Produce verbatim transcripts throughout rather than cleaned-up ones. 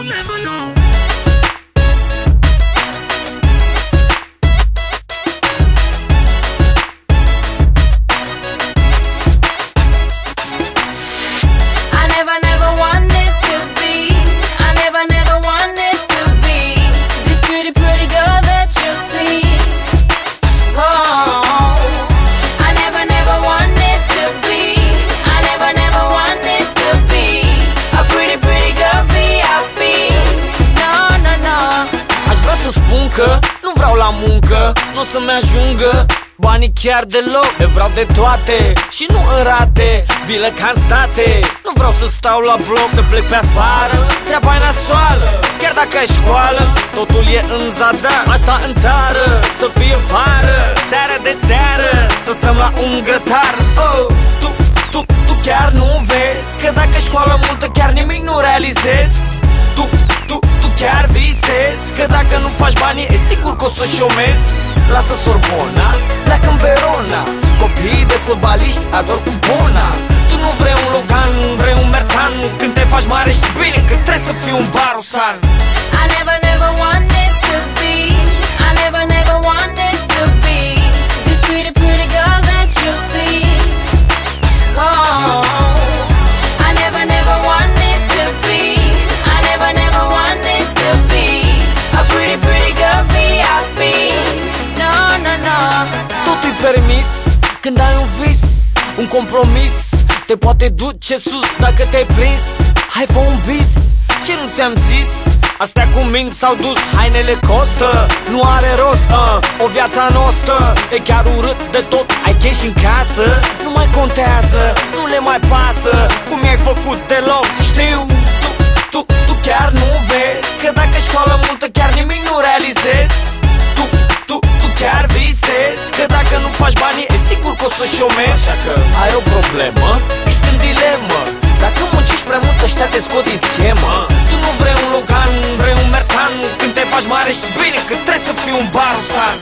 never know. I never, never wanted to be. I never, never wanted to be this pretty, pretty girl that you see. Oh, I never, never wanted to be. I never, never wanted to be a pretty, pretty girl V I P. No, no, no. Aș vrea să spun că nu vreau la muncă, nu o să-mi ajungă banii chiar deloc. Le vreau de toate și nu în rate, vile ca în state. Nu vreau să stau la bloc, să plec pe afară, treaba-i nasoală. Chiar dacă ai școală, totul e în zadar. Asta în țară, să fie vară, seară de seară, să stăm la un grătar. Oh, tu, tu, tu chiar nu vezi că dacă școală multă chiar nimic nu realizezi. Tu, tu, tu chiar visezi că dacă nu faci banii e sigur că o să șomezi. Lasă Sorbona, pleacă în Verona, copiii de fotbaliști ador cu bona. Tu nu vrei un Logan, vrei un Merțan. Când te faci mare știi bine că trebuie să fii un barosan. I never, never wanted to be. I never, never wanted to be this pretty, pretty girl that you see. Oh, I never, never wanted to be. I never, never wanted to be a pretty, pretty girl V I P. No, no, no. Totul-i permis când ai un vis, un compromis te poate duce sus dacă te-ai prins. Hai fă un bis, ce nu ți-am zis? Astea cu minți s-au dus, hainele costă, nu are rost, uh, o viața noastră e chiar urât de tot. Ai cash în casă, nu mai contează, nu le mai pasă cum i-ai făcut deloc. Știu, tu, tu, tu chiar nu vezi că dacă școală multă chiar nimic nu realizezi. Tu, tu, tu chiar visezi că dacă nu faci banii e sigur că o să șomezi. Așa că ai o problemă, ești în dilemă. Dacă muncești prea mult ăștia te scot din schemă. Tu nu vrei un Logan, vrei un Merțan. Când te faci mare știi bine că trebuie să fii un barosan.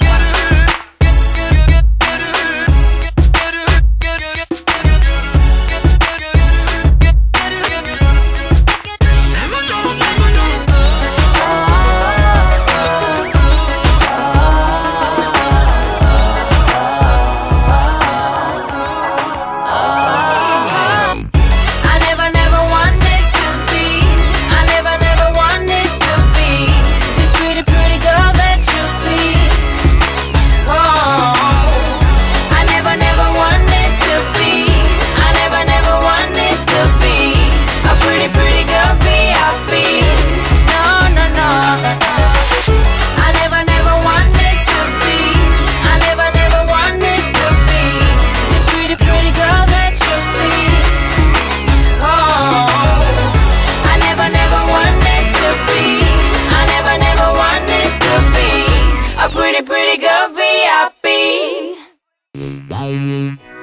Pretty, pretty girl V I P.